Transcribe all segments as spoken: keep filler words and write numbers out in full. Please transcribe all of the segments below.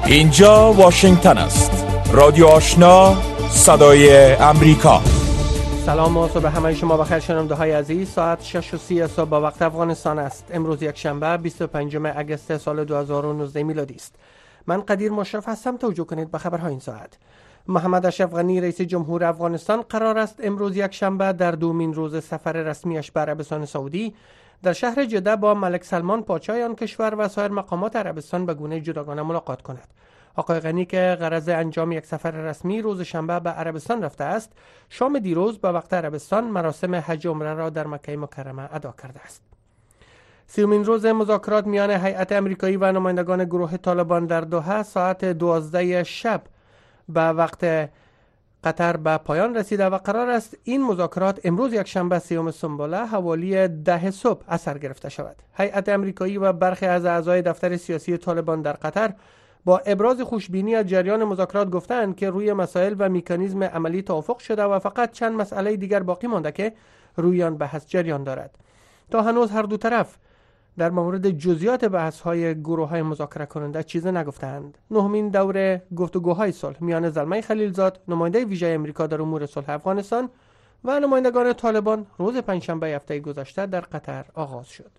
اینجا واشنگتن است. رادیو آشنا، صدای امریکا. سلام و صبح همه شما بخیر شنونده های عزیز. ساعت شش و سی صبح با وقت افغانستان است. امروز یک شنبه بیست و پنجم اگست سال دو هزار و نوزده میلادی است. من قدیر مشرف هستم. توجه کنید به خبرهای این ساعت. محمد اشرف غنی رئیس جمهور افغانستان قرار است امروز یک شنبه در دومین روز سفر رسمیش به عربستان سعودی در شهر جده با ملک سلمان پادشاه آن کشور و سایر مقامات عربستان به گونه جداگانه ملاقات کند. آقای غنی که غرض انجام یک سفر رسمی روز شنبه به عربستان رفته است، شام دیروز به وقت عربستان مراسم حج عمره را در مکه مکرمه ادا کرده است. سیومین روز مذاکرات میان هیئت امریکایی و نمایندگان گروه طالبان در دوحه ساعت دوازده شب به وقت قطر به پایان رسیده و قرار است این مذاکرات امروز یک شنبه سیوم سنباله حوالی ده صبح اثر گرفته شود. هیئت امریکایی و برخی از اعضای دفتر سیاسی طالبان در قطر با ابراز خوشبینی از جریان مذاکرات گفتند که روی مسائل و مکانیزم عملی توافق شده و فقط چند مسئله دیگر باقی مانده که روی آن بحث جریان دارد. تا هنوز هر دو طرف در مورد جزئیات بحث‌های گروه‌های مذاکره کننده چیزی نگفتند. نهمین دور گفتگوهای صلح میان زلمه خلیلزاد، نماینده ویژه آمریکا در امور صلح افغانستان و نمایندگان طالبان روز پنجشنبه هفته گذشته در قطر آغاز شد.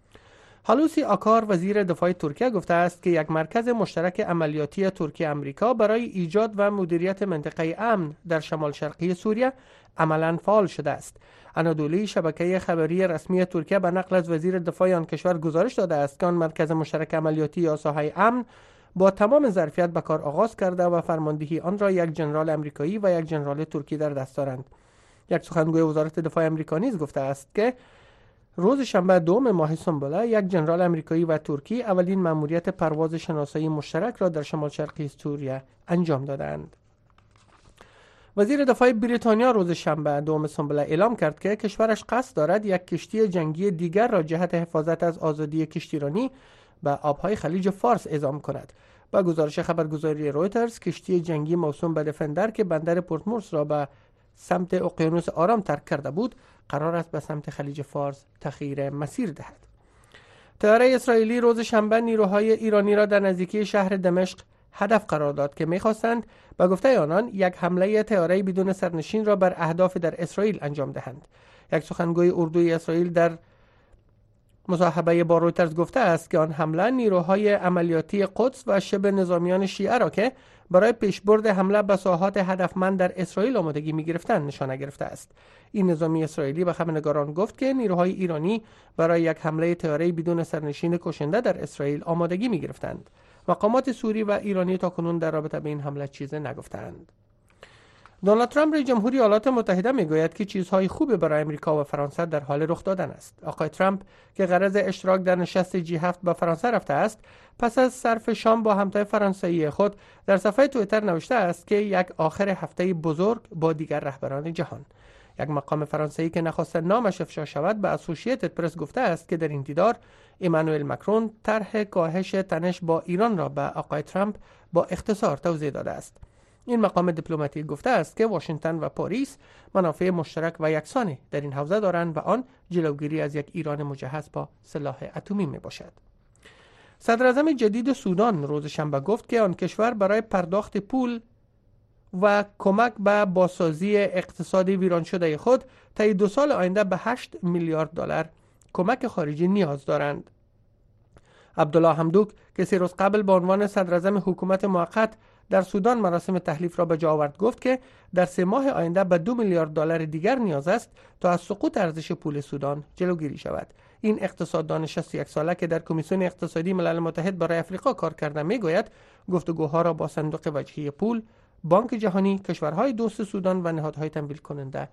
هلوسی آکار وزیر دفاع ترکیه گفته است که یک مرکز مشترک عملیاتی ترکیه آمریکا برای ایجاد و مدیریت منطقه امن در شمال شرقی سوریه عملاً فعال شده است. انادولی شبکه خبری رسمی ترکیه به نقل از وزیر دفاع آن کشور گزارش داده است که آن مرکز مشترک عملیاتی یا ساحه امن با تمام ظرفیت به کار آغاز کرده و فرماندهی آن را یک ژنرال آمریکایی و یک ژنرال ترکی در دست دارند. یک سخنگوی وزارت دفاع آمریکا نیز گفته است که روز شنبه دوم ماه سنباله یک ژنرال آمریکایی و ترکی اولین مأموریت پرواز شناسایی مشترک را در شمال شرقی سوریه انجام دادند. وزیر دفاع بریتانیا روز شنبه دوم سنباله اعلام کرد که کشورش قصد دارد یک کشتی جنگی دیگر را جهت حفاظت از آزادی کشتیرانی به آبهای خلیج فارس اعزام کند. با گزارش خبرگزاری رویترز، کشتی جنگی موسوم به دفندر که بندر پورتموس را به سمت اقیانوس آرام ترک کرده بود، قرار است به سمت خلیج فارس تغییر مسیر دهد. طیاره اسرائیلی روز شنبه نیروهای ایرانی را در نزدیکی شهر دمشق هدف قرار داد که می‌خواستند به گفته آنان یک حمله طیاره‌ای بدون سرنشین را بر اهداف در اسرائیل انجام دهند. یک سخنگوی اردوی اسرائیل در مصاحبه با رویترز گفته است که آن حمله نیروهای عملیاتی قدس و شبه نظامیان شیعه را که برای پیشبرد حمله به ساحات هدفمند در اسرائیل آمادگی می‌گرفتند نشانه گرفته است. این نظامی اسرائیلی به خبرنگاران گفت که نیروهای ایرانی برای یک حمله طیاره‌ای بدون سرنشین کشنده در اسرائیل آمادگی می‌گرفتند. مقامات سوری و ایرانی تاکنون در رابطه به این حمله چیزی نگفتند. دونالد ترامپ رئیس جمهوری ایالات متحده میگوید که چیزهای خوبی برای امریکا و فرانسه در حال رخ دادن است. آقای ترامپ که غرض اشتراک در نشست جی هفت به فرانسه رفته است، پس از صرف شام با همتای فرانسوی خود در صفحه توییتر نوشته است که یک آخر هفته بزرگ با دیگر رهبران جهان. یک مقام فرانسوی که نخواست نامش افشا شود به اسوسییتد پرس گفته است که در این دیدار ایمانوئل ماکرون طرح کاهش تنش با ایران را به آقای ترامپ با اختصار توضیح داده است. این مقام دیپلماتیک گفته است که واشنگتن و پاریس منافع مشترک و یکسانی در این حوزه دارند و آن جلوگیری از یک ایران مجهز با سلاح اتمی می باشد. صدر اعظم جدید سودان روز شنبه گفت که آن کشور برای پرداخت پول و کمک به بازسازی اقتصاد ویران شده خود طی دو سال آینده به هشت میلیارد دلار کمک خارجی نیاز دارند. عبدالله حمدوک که سه روز قبل به عنوان صدر اعظم حکومت موقت در سودان مراسم تحلیف را به جا آورد گفت که در سه ماه آینده به دو میلیارد دلار دیگر نیاز است تا از سقوط ارزش پول سودان جلوگیری شود. این اقتصاددان شصت و یک ساله که در کمیسیون اقتصادی ملل متحد برای افریقا کار کرده میگوید گفتگوها را با صندوق وجهی پول، بانک جهانی، کشورهای دوست سودان و نهادهای تمویل کننده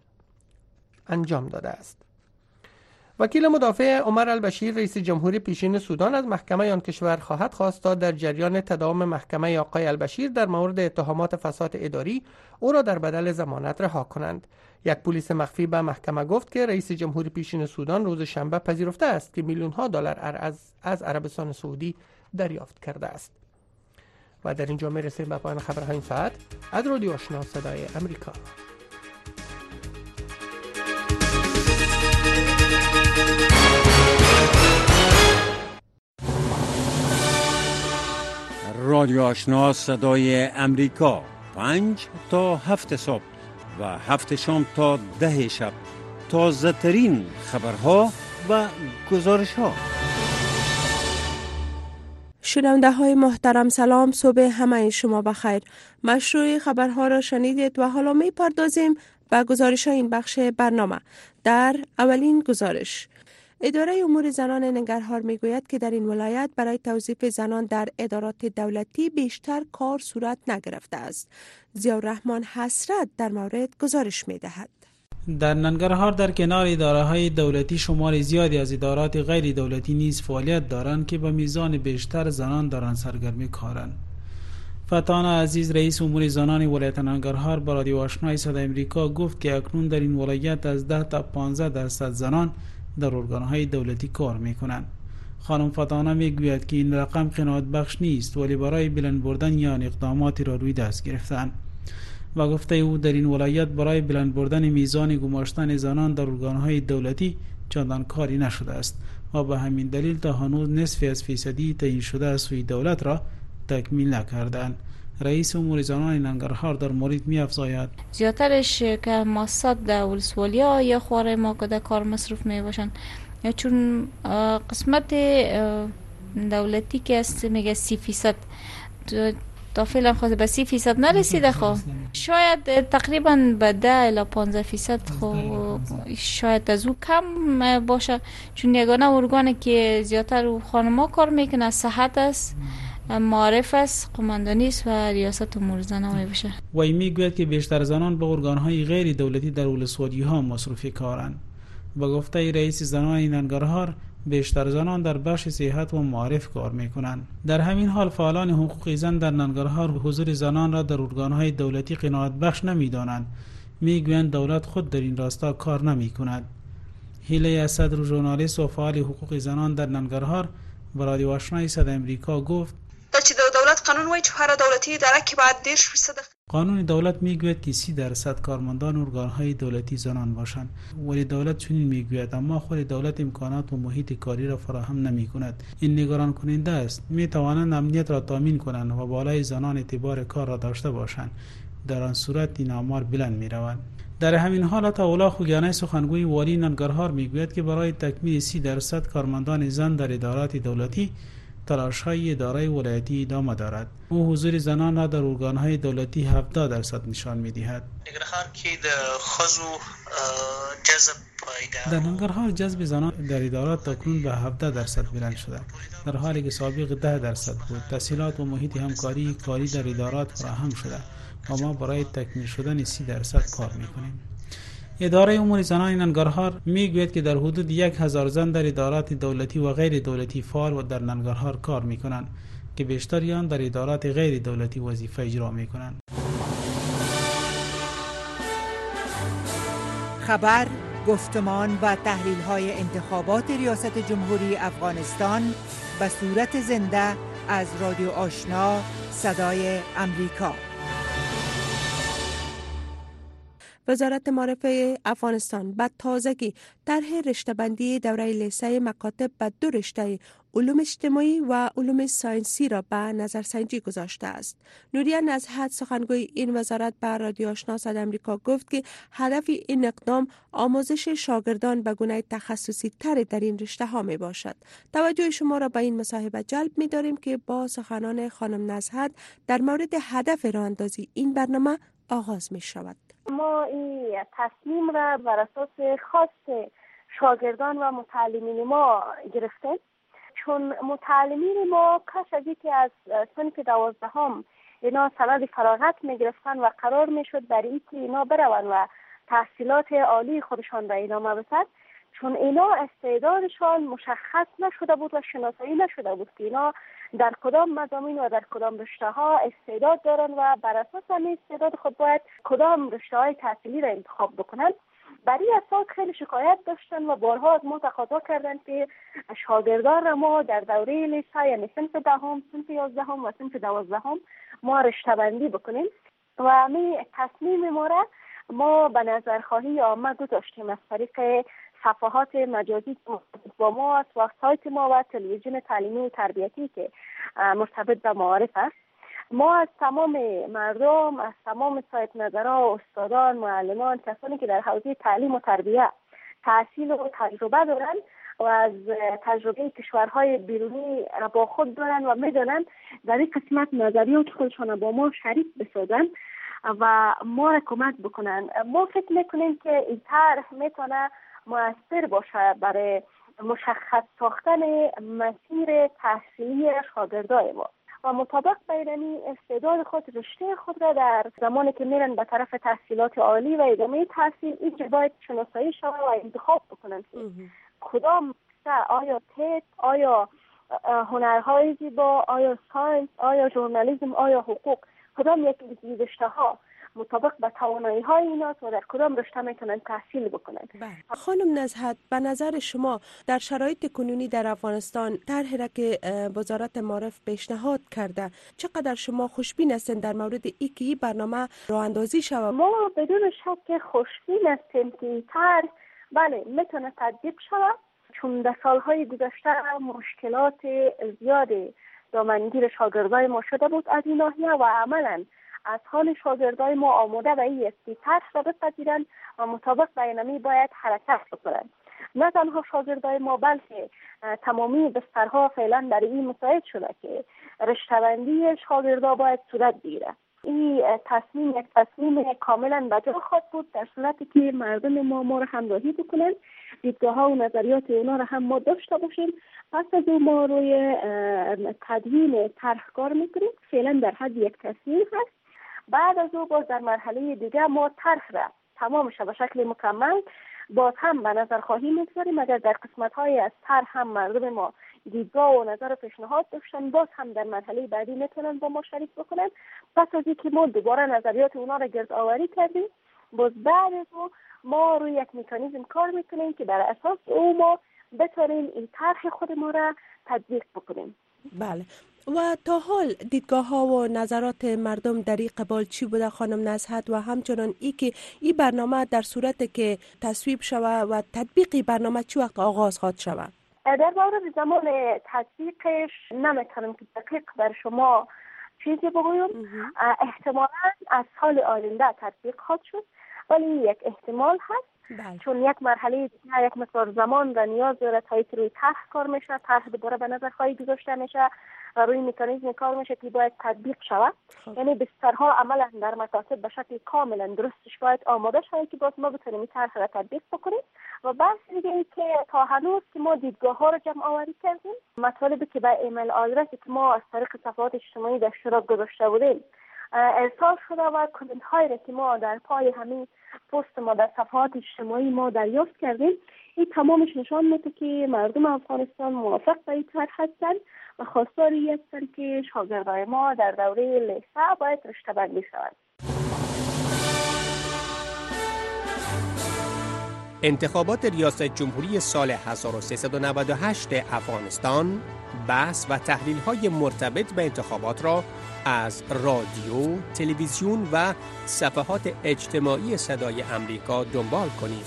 انجام داده است. وکیل مدافع عمر البشیر رئیس جمهوری پیشین سودان از محکمه آن کشور خواهد خواست تا در جریان تداوم محکمه آقای البشیر در مورد اتهامات فساد اداری او را در بدل ضمانت رها کنند. یک پلیس مخفی به محکمه گفت که رئیس جمهوری پیشین سودان روز شنبه پذیرفته است که میلیون ها دلار از از عربستان سعودی دریافت کرده است. و در اینجا میرسیم به پایان خبرهای این ساعت از رادیو آشنا صدای امریکا. رادیو آشنا صدای امریکا پنج تا هفت صبح و هفت شام تا ده شب تازه ترین خبرها و گزارش ها. شنونده های محترم سلام، صبح همه شما بخیر. مشروع خبرها را شنیدید و حالا می پردازیم به گزارش این بخش برنامه. در اولین گزارش، اداره امور زنان ننگرهار می گوید که در این ولایت برای توظیف زنان در ادارات دولتی بیشتر کار صورت نگرفته است. ضیاءالرحمن حسرت در مورد گزارش می دهد. در ننگرهار در کنار اداره‌های دولتی شمار زیادی از ادارات غیر دولتی نیز فعالیت دارند که به میزان بیشتر زنان در آن سرگرم کارند. فتانه عزیز رئیس امور زنان ولایت ننگرهار با رادیو آشنای صدای امریکا گفت که اکنون در این ولایت از ده تا پانزده درصد زنان در ارگان‌های دولتی کار می‌کنند. خانم فتانه میگوید که این رقم قناعت بخش نیست، ولی برای بلند بردن یا اقداماتی را روی دست گرفتند. و گفته او در این ولایت برای بلند بردن میزان گماشتن زنان در ارگان‌های دولتی چندان کاری نشده است و به همین دلیل تا هنوز نصف از فیصدی تعیین شده از سوی دولت را تکمیل نکردند. رئیس امور زنان ننگرهار در مورد می افزاید زیادترش که ماساد در ولسوالیا یا خواره ما که در کار مصروف می باشند، چون قسمت دولتی که است میگه سی فیصد تا فعلا خواهد به سی فیصد نرسیده. خب شاید تقریبا به ده الی پانزده فیصد خب شاید از او کم باشه، چون یگانه ارگانی که زیادتر او خانما کار میکنه صحت است، معارف است، قماندانی است و ریاست امور زنان می بشه. و این میگوید که بیشتر زنان به ارگان‌های غیر دولتی در ولسوالی‌ها مصروف کارند. با گفته رئیس زنان ننگرهار بیشتر زنان در بخش صحت و معارف کار میکنند. در همین حال فعالان حقوق زن در ننگرهار حضور زنان را در ارگان‌های دولتی قناعت بخش نمی‌دانند. میگویند دولت خود در این راستا کار نمی‌کند. هیله اسد، ژورنالیست و فعال حقوق زنان در ننگرهار با رادیو آشنای صدای امریکا گفت چې د دولت قانون وایي چې هر دولتي اداره کې باید دېرش فیصد قانون دولت میگوید که سی درصد کارمندان ارگان‌های دولتی زنان باشند، ولی دولت چنین میگوید، اما خود دولت امکانات و محیط کاری را فراهم نمی‌کند. این نگران کننده است. می‌توانند امنیت را تامین کنند و بالای زنان اعتبار کار را داشته باشند. در آن صورت این آمار بلند می‌روند. در همین حالت اولا خوگیانه سخنگوی والی ننگرهار میگوید که برای تکمیل سی درصد کارمندان زن در ادارات دولتی تلاش‌های اداره ولایتی ادامه دارد. او حضور زنان را در ارگان‌های دولتی هفده درصد نشان می‌دهد. ننگرهار کې د ښځو جذب در ننگرهار جذب زنان در ادارات تاکنون به هفده درصد بلند شده، در حالی که سابق ده درصد بود. تسهیلات و محیط همکاری کاری در ادارات فراهم شده و ما برای تکمیل شدن سی درصد کار می‌کنیم. اداره امور زنان ننگرهار میگوید که در حدود یک هزار زن در ادارات دولتی و غیر دولتی فعال و در ننگرهار کار میکنند که بیشتر آن در ادارات غیر دولتی وظیفه اجرا میکنند. خبر، گفتمان و تحلیل های انتخابات ریاست جمهوری افغانستان به صورت زنده از رادیو آشنا صدای امریکا. وزارت معارفه افغانستان به تازگی طرح رشته‌بندی دوره لیسه مکاتب به دو رشته علوم اجتماعی و علوم ساینسی را به نظرسنجی گذاشته است. نوریا نزهت سخنگوی این وزارت به رادیو آشنا صدای امریکا گفت که هدف این اقدام آموزش شاگردان به گونه تخصصی تر در این رشته ها می باشد. توجه شما را به این مصاحبه جلب می داریم که با سخنان خانم نزهت در مورد هدف راه اندازی این برنامه آغاز می شود. ما این تصمیم را بر اساس خواست شاگردان و متعلمین ما گرفتیم، چون متعلمین ما کاش از اینکه از صنف دوازدهم اینا سند فراغت می گرفتن و قرار می شد برای اینکه اینا بروند و تحصیلات عالی خودشان را ادامه بدن، چون اینا استعدادشان مشخص نشده بود و شناسایی نشده بود که اینا در کدام مضامین و در کدام رشته ها استعداد دارن و بر اساس همین استعداد خود باید کدام رشته های تحصیلی را انتخاب بکنن. برای اساس خیلی شکایت داشتن و بارها از ما تقاضا کردن که شاگردان را ما در دوره لیسه یعنی صنف دهم، صنف یازدهم و صنف دوازدهم ما رشته بندی بکنیم و همین تصمیم ما را ما به نظرخواهی عامه گذاشتیم از طریق صفحات مجازی با ما است و سایت ما و تلویزیون تعلیمی و تربیتی که مرتبط به معارف است. ما از تمام مردم، از تمام صاحب نظرها، استادان، معلمان، کسانی که در حوزه تعلیم و تربیت تحصیل و تجربه دارن و از تجربه کشورهای بیرونی با خود دارن و میدونن در این قسمت نظریات خودشان با ما شریک بسازن و ما را کمک بکنن. ما فکر میکنیم که این طرح میتونه مؤثر باشه برای مشخص ساختن مسیر تحصیلی شاگردای ما و مطابق بیرنی استعداد خود، رشته خود را در زمانی که میرن به طرف تحصیلات عالی و ادامه تحصیل اینجا باید شناسایی شود و انتخاب بکنن کدام آیا تد، آیا هنرهای زیبا، آیا ساینس، آیا ژورنالیسم، آیا حقوق، کدام یک از رشته ها مطابق به توانایی های اینا و در کدام رشته میتونن تحصیل بکنن. خانم نزهت، به نظر شما در شرایط کنونی در افغانستان طرحی را که وزارت معارف پیشنهاد کرده چقدر شما خوشبین هستین در مورد ای که این برنامه راه اندازی شود؟ ما بدون شک خوشبین هستیم که این طرح بله میتونه تطبیق شود، چون در سالهای گذشته مشکلات زیاد دامنگیر شاگردای ما شده بود از این ناحیه و عملا از حال شاگردای ما آماده به این است که طرح را بپذیرند و مطابق به اینمی باید حرکت بکنند. نه تنها شاگردای ما بلکه تمامی بسترها فعلا در این مساعد شده که رشته‌بندی شاگردا باید صورت بگیره. این تصمیم یک تصمیم کاملا بجا خواهد بود در صورتی که مردم ما ما را همراهی بکنن، دیدگاه ها و نظریات اونا را هم ما داشته باشیم. پس از اون ما روی تدوین طرح کار میکنیم، فعلا در حد یک تصمیم هست. بعد از اون باز در مرحله دیگه ما طرح را تمامش به شکل مکمل باز هم به نظر خواهیم میگذاریم. اگر در قسمت های از طرح هم مردم ما دیدگاه و نظر و پیشنهاد داشتن باز هم در مرحله بعدی میتونن با ما شریک بکنن. پس از اینکه ما دوباره نظریات اونا را گرد آوری کردیم باز بعد از اون ما روی یک مکانیزم کار میکنیم که بر اساس او ما بتونیم این طرح خود ما را تطبیق بکنیم. بله. و تا حال دیدگاه ها و نظرات مردم در این قبال چی بوده خانم نزهت و همچنان ای که این برنامه در صورت که تصویب شود و تطبیقی برنامه چی وقت آغاز خواهد شود؟ در مورد زمان تطبیقش نمیتونم که دقیق بر شما چیزی بگویم. احتمالاً از سال آینده تطبیق خواهد شد، ولی یک احتمال هست. بله. چون یک مرحله دیگه یک مقدار زمان و نیاز داره تا اینکه روی طرح کار میشه، طرح دوباره به نظر خواهی گذاشته میشه و روی مکانیزم کار میشه که باید تطبیق شود. یعنی بسترها عملا در مکاتب به شکل کاملا درستش باید آماده شود که باز ما بتونیم این طرح را تطبیق بکنیم. و بحث دیگه ای که تا هنوز که ما دیدگاه ها رو جمع آوری کردیم، مطالبی که به ایمیل آدرسی که ما از طریق صفحات اجتماعی در اشتراک گذاشته بودیم ارسال شده و کامنت هایی را که ما در پای همین پست ما در صفحات اجتماعی ما دریافت کردیم، این تمامش نشان میده که مردم افغانستان موافق به این طرح هستند و خواستاری هستند که شاگردای ما در دوره لیسه باید رشته بندی شوند. انتخابات ریاست جمهوری سال هزار و سیصد و نود و هشت افغانستان، بحث و تحلیل‌های مرتبط به انتخابات را از رادیو، تلویزیون و صفحات اجتماعی صدای امریکا دنبال کنید.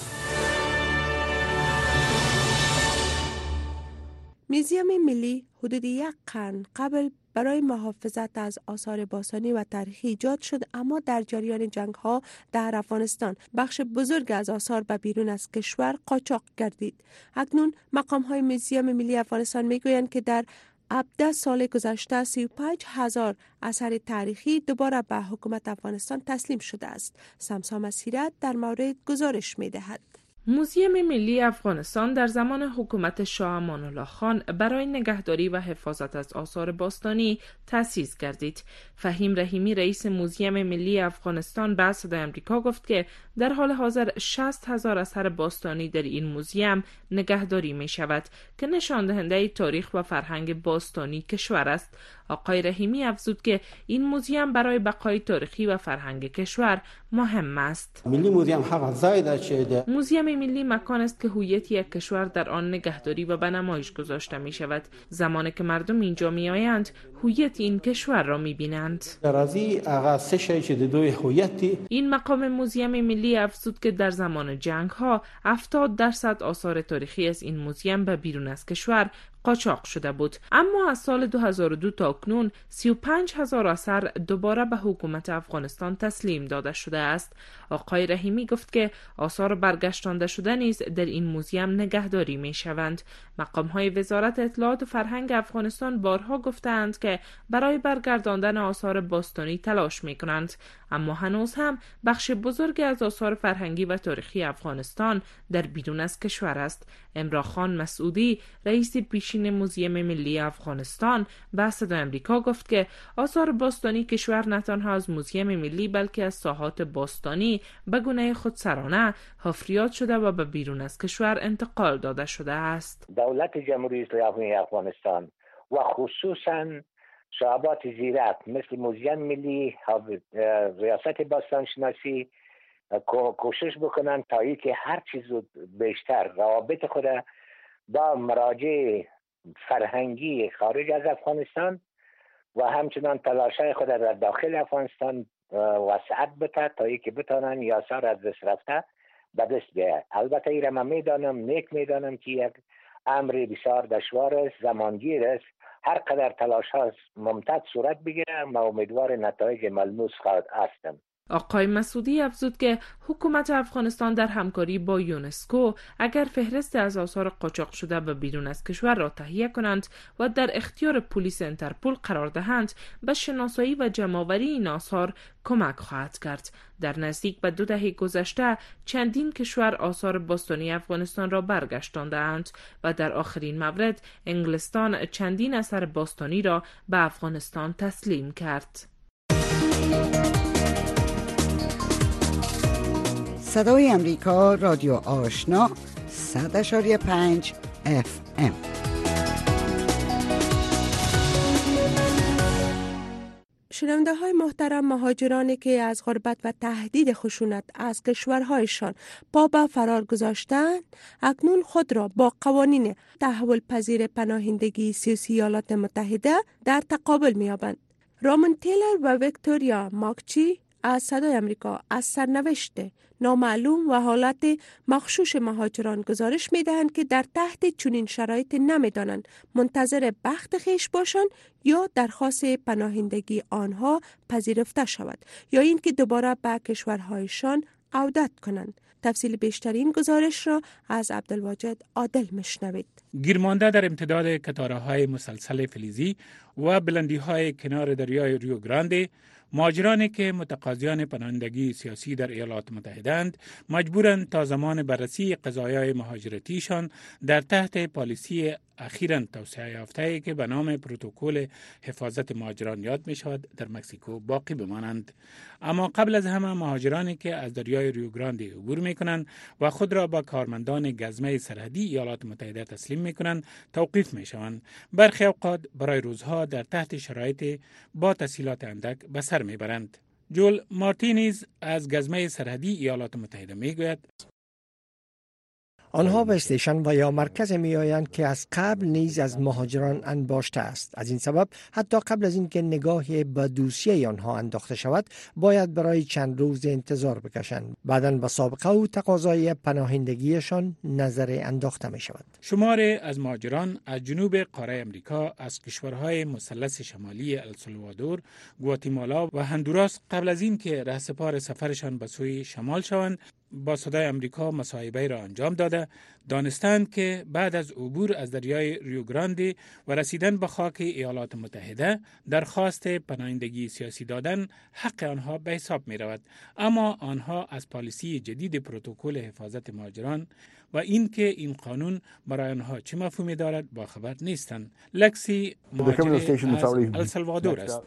موزیم ملی حدود یک قرن قبل برای محافظت از آثار باستانی و تاریخی ایجاد شد، اما در جریان جنگ‌ها در افغانستان بخش بزرگ از آثار به بیرون از کشور قاچاق گردید. اکنون مقام‌های موزیم ملی افغانستان می‌گویند که در هفده سال گذشته سی و پنج هزار اثر تاریخی دوباره به حکومت افغانستان تسلیم شده است. سمسام مسیرت در مورد گزارش می‌دهد. موزیم ملی افغانستان در زمان حکومت شاه امان الله خان برای نگهداری و حفاظت از آثار باستانی تأسیس گردید. فهیم رحیمی رئیس موزیم ملی افغانستان به صدای آمریکا گفت که در حال حاضر شصت هزار اثر باستانی در این موزیم نگهداری می شود که نشان دهنده تاریخ و فرهنگ باستانی کشور است. آقای رحیمی افزود که این موزیم برای بقای تاریخی و فرهنگ کشور مهم است. ملی موزیم هغه ځای ده چې موزیم ملی مکان است که هویت یک کشور در آن نگهداری و به نمایش گذاشته می شود. زمانی که مردم اینجا می آیند هویت این کشور را می بینند. این مقام موزیم ملی افزود که در زمان جنگ ها هفتاد درصد آثار تاریخی از این موزیم به بیرون از کشور قاچاق شده بود. اما از سال دو هزار و دو تا اکنون سی و پنج هزار اثر دوباره به حکومت افغانستان تسلیم داده شده است. آقای رحیمی گفت که آثار برگشتانده شده نیز در این موزیم نگهداری می شوند. مقام های وزارت اطلاعات و فرهنگ افغانستان بارها گفتند که برای برگرداندن آثار باستانی تلاش می کنند، اما هنوز هم بخش بزرگی از آثار فرهنگی و تاریخی افغانستان در بیرون از کشور است. امرا خان مسعودی، رئیس پیشین موزیم ملی افغانستان، به صدای آمریکا گفت که آثار باستانی کشور نه تنها از موزیم ملی بلکه از ساحات باستانی به گونه خودسرانه حفریات شده و به بیرون از کشور انتقال داده شده است. دولت جمهوری اسلامی افغانستان و خصوصاً شعبات زیرک مثل موزیم ملی، ریاست باستانشناسی کوشش بکنن تا ای که هر چیز بیشتر روابط خود با مراجع فرهنگی خارج از افغانستان و همچنان تلاشای خود در داخل افغانستان وسعت بده تا ای که بتانن یاسار از دست رفته به دست بیاید. البته ایره من میدانم نیک میدانم که یک امر بسیار دشوار است، زمانگیر است. هر قدر تلاش ها ممتد صورت بگیره ما امیدوار نتایج ملموس خواهد هستم. آقای مسعودی افزود که حکومت افغانستان در همکاری با یونسکو اگر فهرست از آثار قاچاق شده به بیرون از کشور را تهیه کنند و در اختیار پلیس انترپول قرار دهند به شناسایی و جمع‌آوری این آثار کمک خواهد کرد. در نزدیک به دو دهه گذشته چندین کشور آثار باستانی افغانستان را برگشتاندند و در آخرین مورد انگلستان چندین اثر باستانی را به افغانستان تسلیم کرد. صدای امریکا، رادیو آشنا، صد اشاری پنج اف ام. شنونده های محترم، مهاجرانی که از غربت و تهدید خشونت از کشورهایشان پا به فرار گذاشتند اکنون خود را با قوانین تحول پذیر پناهندگی سیاسی ایالات متحده در تقابل می‌یابند. رامن تیلر و ویکتوریا ماکچی از صدای امریکا از سرنوشت نامعلوم و حالت مغشوش مهاجران گزارش می‌دهند که در تحت چنین شرایط نمی‌دانند منتظر بخت خیش باشند یا درخواست پناهندگی آنها پذیرفته شود یا اینکه دوباره به کشورهایشان عودت کنند. تفصیل بیشتر این گزارش را از عبدالواجد عادل میشنوید. گیرمانده در امتداد کتاره‌های مسلسل فلزی و بلندی‌های کنار دریای ریو گرانده، مهاجرانی که متقاضیان پناهندگی سیاسی در ایالات متحده اند مجبورند تا زمان بررسی قضایای مهاجرتیشان در تحت پالیسی اخیراً توسعه یافته‌ای که به نام پروتکل حفاظت مهاجران یاد می شود در مکزیکو باقی بمانند. اما قبل از همه مهاجرانی که از دریای ریو گرانده عبور می کنند و خود را با کارمندان گزمه سرحدی ایالات متحده تسلیم می کنند توقیف می شوند. برخی اوقات برای روزها در تحت شرایط با تسهیلات اندک به سر می برند. جول مارتینز از گزمه سرحدی ایالات متحده می گوید آنها به استیشن و یا مرکز می آیند که از قبل نیز از مهاجران انباشته است. از این سبب حتی قبل از اینکه نگاهی به دوسیه آنها انداخته شود باید برای چند روز انتظار بکشند. بعداً به سابقه و تقاضای پناهندگیشان نظر انداخته می شود. شمار از مهاجران از جنوب قاره امریکا از کشورهای مثلث شمالی السالوادور، گواتیمالا و هندوراس قبل از اینکه رهسپار سفرشان به سوی شمال شوند با صدای امریکا مصاحبه را انجام داده دانستند که بعد از عبور از دریای ریو گرانده و رسیدن به خاک ایالات متحده درخواست پناهندگی سیاسی دادن حق آنها به حساب می رود. اما آنها از پالیسی جدید پروتکل حفاظت مهاجران و اینکه این قانون برای آنها چه مفهومی دارد با خبر نیستند. لکسی مهاجر از السالوادور است.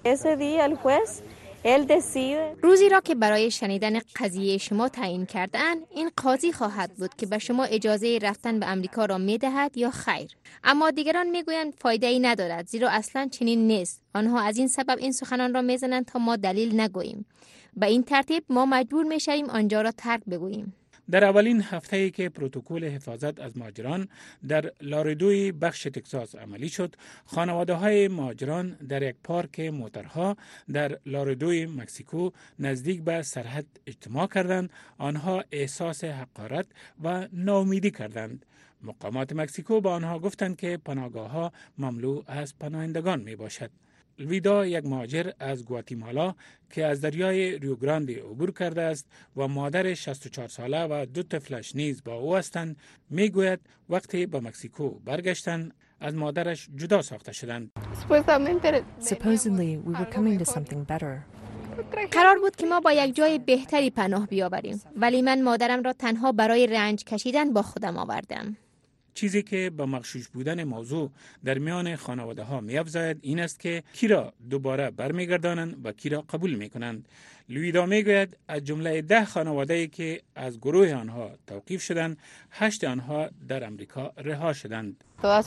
روزی را که برای شنیدن قضیه شما تعیین کردن، این قاضی خواهد بود که به شما اجازه رفتن به امریکا را می دهد یا خیر. اما دیگران می گویند فایده ای ندارد زیرا اصلا چنین نیست. آنها از این سبب این سخنان را می زنند تا ما دلیل نگوییم. به این ترتیب ما مجبور می شویم آنجا را ترک بگوییم. در اولین هفته‌ای که پروتکل حفاظت از مهاجران در لاردوی بخش تگزاس عملی شد، خانواده‌های مهاجران در یک پارک موترها در لاردوی مکزیکو نزدیک به سرحد اجتماع کردند. آنها احساس حقارت و ناامیدی کردند. مقامات مکزیکو با آنها گفتند که پناهگاه‌ها مملو از پناهندگان می باشد. الویدا یک مهاجر از گواتیمالا که از دریای ریوگراندی عبور کرده است و مادر شصت و چهار ساله و دو طفلش نیز با او هستند، میگوید وقتی به مکزیکو برگشتند از مادرش جدا ساخته شدند. Supposedly we were coming to something better. قرار بود که ما با یک جای بهتری پناه بیاوریم، ولی من مادرم را تنها برای رنج کشیدن با خودم آوردم. چیزی که با مغشوش بودن موضوع در میان خانواده ها می افزاید این است که کی را دوباره برمیگردانند و کی را قبول می کنند. لویدا می گوید از جمله ده خانواده‌ای که از گروه آنها توقیف شدند، هشت آنها در امریکا رها شدند.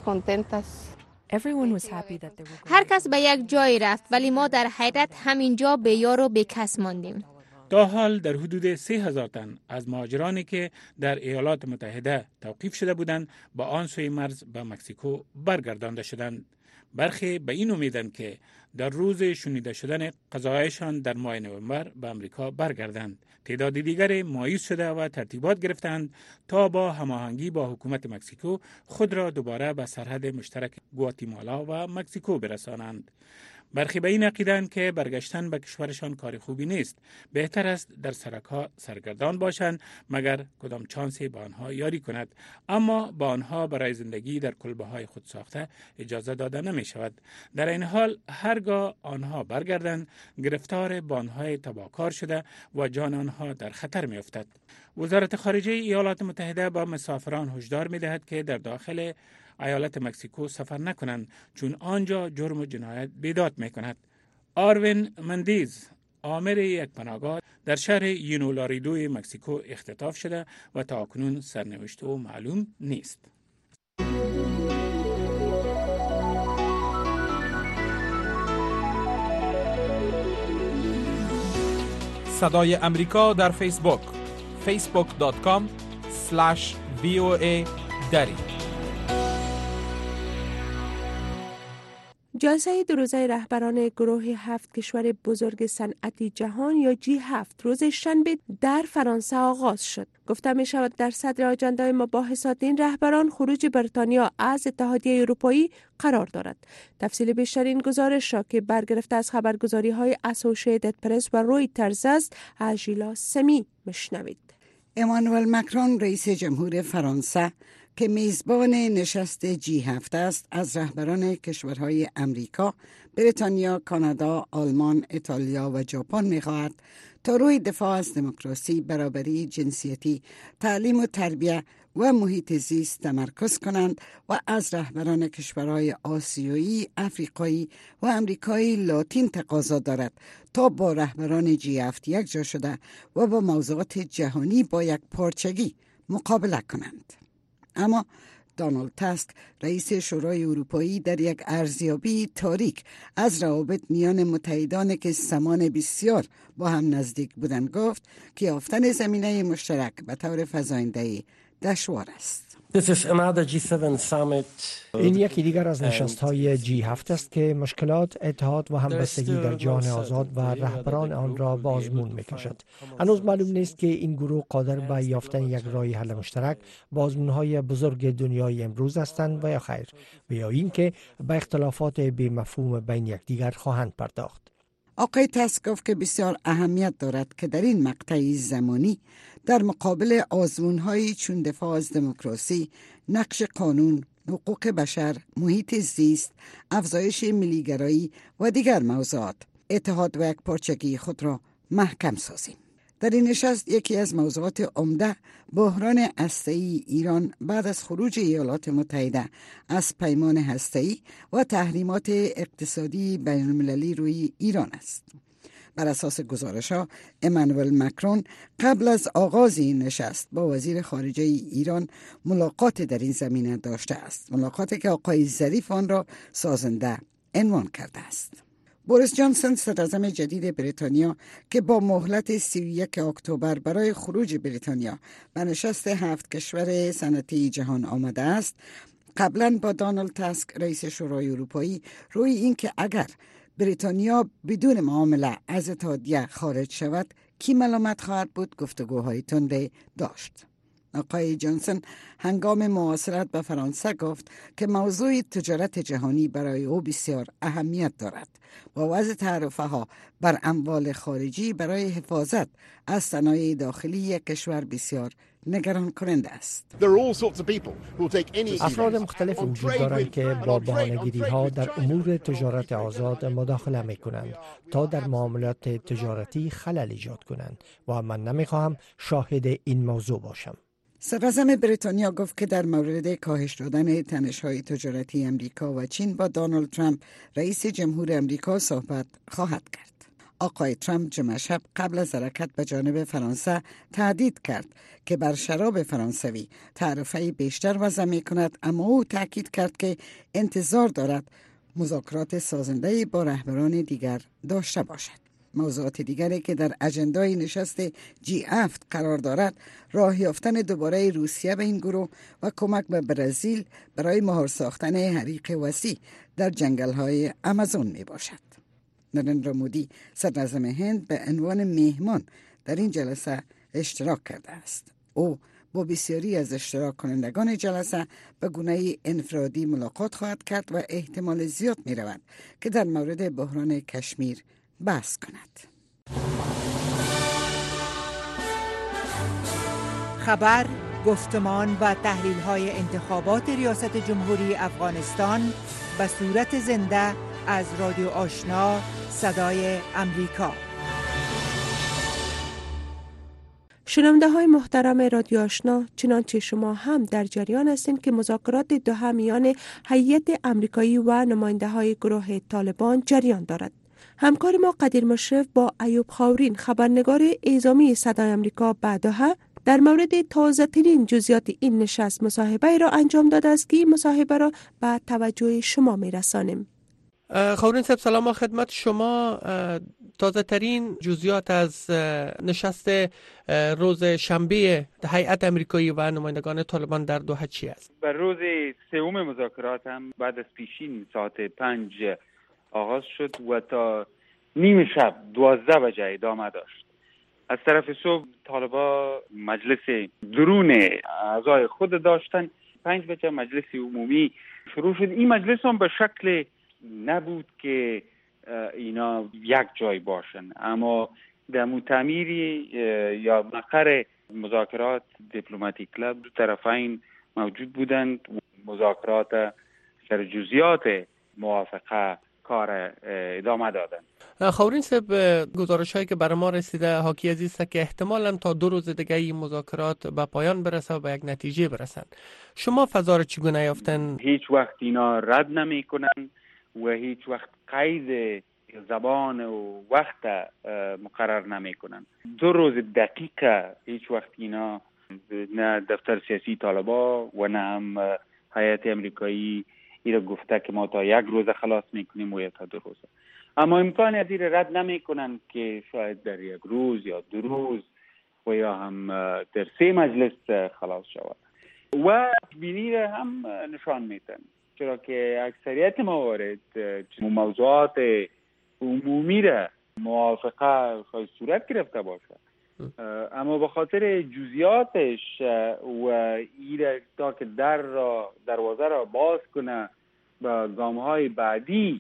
هر کس به یک جای رفت، ولی ما در حیرت همینجا به یار و به کس ماندیم. تا حال در حدود سه هزار تن از مهاجرانی که در ایالات متحده توقیف شده بودند با آن سوی مرز به مکزیکو برگردانده شدند. برخی به این امیدند که در روز شنیده شدن قضایشان در ماه نوامبر به امریکا برگردند. تعداد دیگر مایوس شده و ترتیبات گرفتند تا با هماهنگی با حکومت مکزیکو خود را دوباره به سرحد مشترک گواتیمالا و مکزیکو برسانند. برخی به این عقیده‌اند که برگشتن به کشورشان کار خوبی نیست. بهتر است در سرک‌ها سرگردان باشند مگر کدام چانسی با آنها یاری کند. اما با آنها برای زندگی در کلبه‌های خود ساخته اجازه داده نمی شود. در این حال هرگاه آنها برگردند گرفتار بان‌های تباهکار شده و جان آنها در خطر می افتد. وزارت خارجه ایالات متحده با مسافران هشدار می دهد که در داخل ایالت مکزیکو سفر نکنند چون آنجا جرم و جنایت بیداد می کند. آروین مندیز، آمر یک پناهگاه در شهر یونولاریدوی مکزیکو اختطاف شده و تا اکنون سرنوشت او معلوم نیست. صدای امریکا در فیسبوک فیسبوک دات کام اسلش وی او ای دری. جلسه دو روزه رهبران گروه هفت کشور بزرگ صنعتی جهان یا جی هفت روز شنبه در فرانسه آغاز شد. گفته می شود در صدر آجنده مباحثات این رهبران خروج بریتانیا از اتحادیه اروپایی قرار دارد. تفصیل بیشتر این گزارش را که برگرفته از خبرگزاری های اسوسییتد پرس و رویترز است از ژیلا سمی مشنوید. امانوئل مکرون رئیس جمهور فرانسه که میزبان نشست جی هفت است از رهبران کشورهای امریکا، بریتانیا، کانادا، آلمان، ایتالیا و ژاپن می‌خواهد تا روی دفاع از دموکراسی، برابری جنسیتی، تعلیم و تربیت و محیط زیست تمرکز کنند و از رهبران کشورهای آسیایی، افریقایی و امریکای لاتین تقاضا دارد تا با رهبران جی هفت یک جا شده و با موضوعات جهانی با یک پارچگی مقابله کنند. اما دونالد تاسک رئیس شورای اروپایی در یک ارزیابی تاریک از روابط میان متحدان که زمان بسیار با هم نزدیک بودند گفت که یافتن زمینه مشترک به طور فزاینده دشوار است. این یکی دیگر از نشست‌های جی هفت است که مشکلات، اتحاد و همبستگی در جهان آزاد و رهبران آن را به آزمون می‌کشد. هنوز معلوم نیست که این گروه قادر به یافتن یک راه حل مشترک با آزمون‌های بزرگ دنیای امروز هستند و یا خیر، و یا اینکه به اختلافات بی مفهوم بین یکدیگر خواهند پرداخت. آقای تاسک گفت که بسیار اهمیت دارد که در این مقطع زمانی در مقابل آزمون‌هایی چون دفاع از دموکراسی، نقش قانون، حقوق بشر، محیط زیست، افزایش ملیگرایی و دیگر موضوعات اتحاد و یک پارچگی خود را محکم سازیم. در این نشست یکی از موضوعات عمده بحران هسته‌ای ایران بعد از خروج ایالات متحده از پیمان هسته‌ای و تحریمات اقتصادی بین المللی روی ایران است. بر اساس گزارش‌ها امانوئل مکرون قبل از آغاز این نشست با وزیر خارجه ایران ملاقات در این زمینه داشته است. ملاقاتی که آقای ظریف آن را سازنده عنوان کرده است. بوریس جانسون صدراعظم جدید بریتانیا که با مهلت سی و یک اکتبر برای خروج بریتانیا به نشست هفت کشور صنعتی جهان آمده است، قبلا با دونالد تاسک رئیس شورای اروپایی روی اینکه اگر بریتانیا بدون معامله از اتحادیه خارج شود کی ملامت خواهد بود گفتگوهای تنده داشت. آقای جانسون هنگام مواصلت به فرانسه گفت که موضوع تجارت جهانی برای او بسیار اهمیت دارد و وضع تعرفه ها بر اموال خارجی برای حفاظت از صنایع داخلی کشور بسیار نگران کننده است. افراد مختلف وجود دارند که با بهانه‌گیری ها در امور تجارت آزاد مداخله می کنند تا در معاملات تجارتی خلل ایجاد کنند و من نمی خواهم شاهد این موضوع باشم. صدراعظم بریتانیا گفت که در مورد کاهش دادن تنش‌های تجارتی امریکا و چین با دونالد ترامپ رئیس جمهور امریکا صحبت خواهد کرد. آقای ترامپ جمعه شب قبل از حرکت به جانب فرانسه تهدید کرد که بر شراب فرانسوی تعرفه بیشتر وضع می کند، اما او تاکید کرد که انتظار دارد مذاکرات سازنده با رهبران دیگر داشته باشد. موضوعات دیگری که در اجندای نشست جی هفت قرار دارد راه یافتن دوباره روسیه به این گروه و کمک به برزیل برای مهار ساختن حریق وسیع در جنگل‌های آمازون می باشد. نریندرا مودی صدراعظم هند به عنوان میهمان در این جلسه اشتراک کرده است. او با بسیاری از اشتراک کنندگان جلسه به گونه انفرادی ملاقات خواهد کرد و احتمال زیاد می رود که در مورد بحران کشمیر بحث کند. خبر، گفتمان و تحلیل های انتخابات ریاست جمهوری افغانستان به صورت زنده از رادیو آشنا صدای امریکا. شنونده های محترم رادیو آشنا، چنانچه شما هم در جریان هستید که مذاکرات دوحه میان هیئت امریکایی و نماینده های گروه طالبان جریان دارد. همکار ما قدیر مشرف با ایوب خاورین، خبرنگار اعزامی صدای امریکا به دوحه، در مورد تازه ترین جزئیات این نشست مصاحبه را انجام داده است که این مصاحبه را به توجه شما می رسانیم. خاورین صاحب، سلام خدمت شما. تازه ترین جزئیات از نشست روز شنبه هیئت امریکایی و نمایندگان طالبان در دوحه چی است؟ بر روز سوم مذاکرات هم بعد از پیشین ساعت پنج آغاز شد و تا نیم شب دوازده بجه ادامه داشت. از طرف صبح طالبا مجلس درون اعضای خود داشتن. پنج بجه مجلس عمومی شروع شد. این مجلس هم به شکل نبود که اینا یک جای باشن، اما در تعمیری یا مقر مذاکرات دیپلماتیک کلاب دو طرفین موجود بودند. مذاکرات سر جزئیات موافقه کار ادامه دادن. خاورین صاحب، گزارش هایی که برای ما رسیده حاکی از است که احتمالاً تا دو روز دیگه این مذاکرات به پایان برسه و به یک نتیجه برسن. شما فضا را چگونه یافتن؟ هیچ وقت اینا رد نمی کنن و هیچ وقت قید زبان و وقت مقرر نمی کنن. دو روز دقیقه هیچ وقت اینا نه دفتر سیاسی طالبا و نه هم هیئت امریکایی ایره گفته که ما تا یک روز خلاص میکنیم و یا تا دو روز. اما امکان از ایره رد نمی کنن که شاید در یک روز یا دو روز و یا هم در سه مجلس خلاص شود و بینی را هم نشان میتن، چرا که اکثریت موارد موضوعات عمومی را موافقه خواهی صورت گرفته باشه، اما به خاطر جزئیاتش و ایره تا که در را دروازه را باز کنه با گام‌های بعدی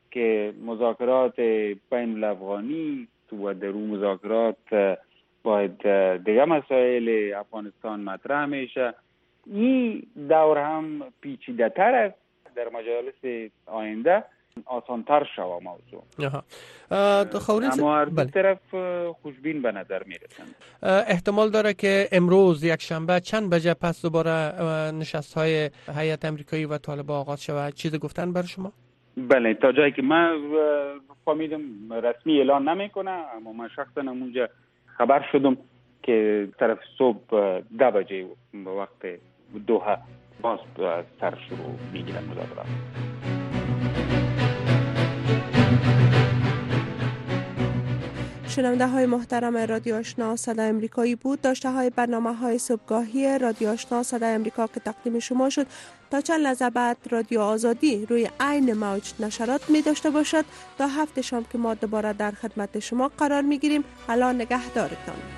که مذاکرات بین الافغانی و در اون مذاکرات باید دیگه مسائل افغانستان مطرح میشه. این دور هم پیچیده تر است. در مجالس آینده آسانتر شوه موضوع. اما هر دو طرف خوشبین به نظر میرسند. احتمال داره که امروز یک شنبه چند بجه پس دوباره نشست های هیئت امریکایی و طالبان آغاز شود؟ چیز گفتن بر شما؟ بله، تا جایی که من فهمیدم رسمی اعلان نمیکنه، اما من شخصا اونجا خبر شدم که طرف صبح ده بجه وقت دوحه باز سر شروع میگیرن مذاکرات. شنونده های محترم رادیو آشنا صدای امریکایی بود. داشته های برنامه های صبحگاهی رادیو آشنا صدای امریکا که تقدیم شما شد. تا چند لحظه بعد رادیو آزادی روی عین موج نشرات می داشته باشد. تا هفته شام که ما دوباره در خدمت شما قرار می گیریم. الان نگهدارتان.